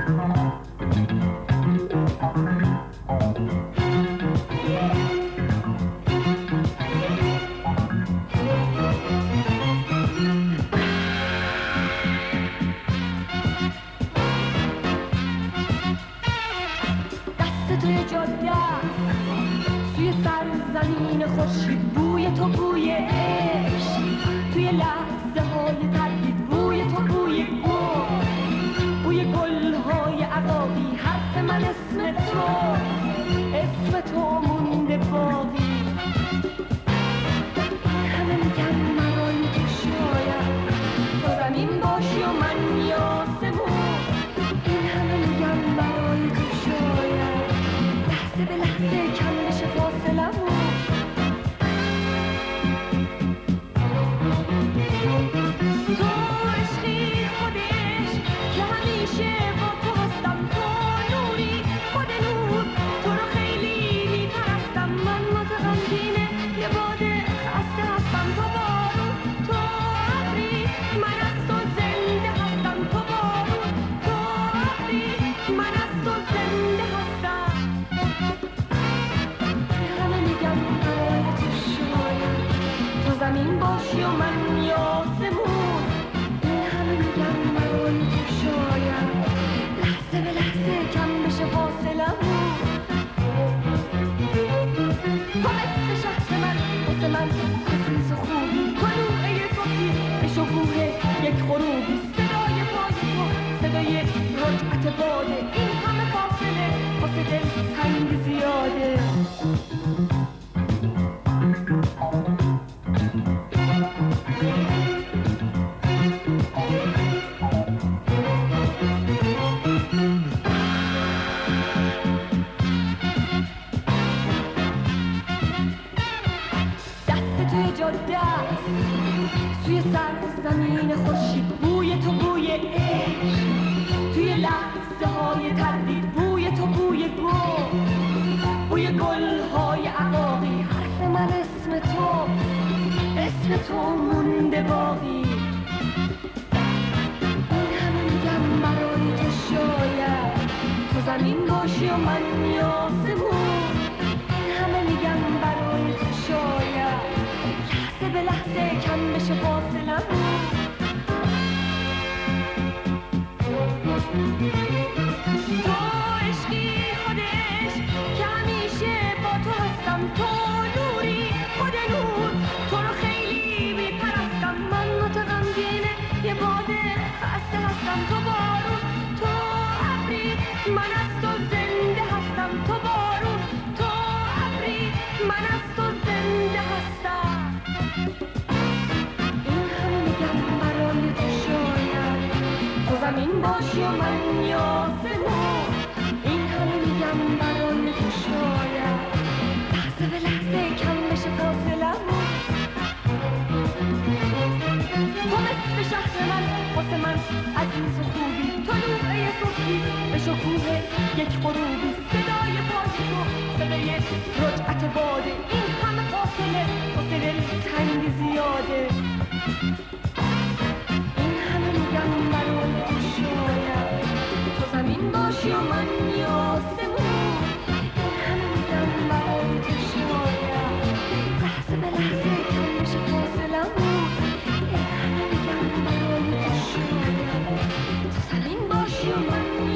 زمین خورشید بوی تو بوی عشق، توی لحظه های تردید بوی تو بوی گل، بوی گل‌های عقاقی، حرف من اسم تو مونده باقی. همه میگن مرای تو شاید تو زمین باشی و من یاسمون، این همه میگن مرای تو شاید لحظه به لحظه کم بشه فاصلمون. تو عشقی خودش که همیشه با تو هستم، تو نوری خود نور، تو رو خیلی میپرستم، من متغمگینه یه باده خسته هستم، تو بارون تو ابری من از تو زنده هستم، تو بارون تو ابری من از تو زنده هستم. همه میگم برای تو شاید تو زمین باشی و من یاسمون، این همه میگم برای تو شاید لحظه به لحظه کم بشه فاصلمون. تو مثل شهر من واسه من عزیز و خوبی، کلوعه صبحی به شکوه یک غروبی، صدای پای تو صدای رجعت باده، این همه فاصله واسه دل تنگ زیاده. دست توی جاده است توی زمین خورشید بوی تو بوی عشق، توی لحظه های تردید بوی تو بوی گل، بوی گل های عقاقی، حرف من اسم تو مونده باقی. این همه میگم برای تو شاید تو زمین باشی و من یاسمون، این همه میگم برای تو شاید لحظه به لحظه کم بشه فاصلمون. تو عشقی خودش که همیشه با تو هستم، تو نوری خود نور، تو رو خیلی میپرستم، من متغمگینه یه باده خسته هستم، تو بارون تو ابری من از تو زنده هستم، تو بارون تو ابری من از تو زنده هستم. این همه میگم برای تو شاید تو زمین باشی و من یاسمون، این همه میگم برای تو شاید لحظه به لحظه کم بشه فاصلمون. تو مثل شهر من واسه من عزیز و خوبی، طلوعه صبحی به شکوه یک غروبی، صدای پای تو صدای رجعت باده، این همه فاصله واسه دل تنگ زیاده. این همه میگم برای تو شاید تو زمین باشی و من یاسمون، این همه میگم برای تو شاید لحظه به لحظه کم بشه فاصلمون. این همه میگم برای تو شاید تو زمین باشی و من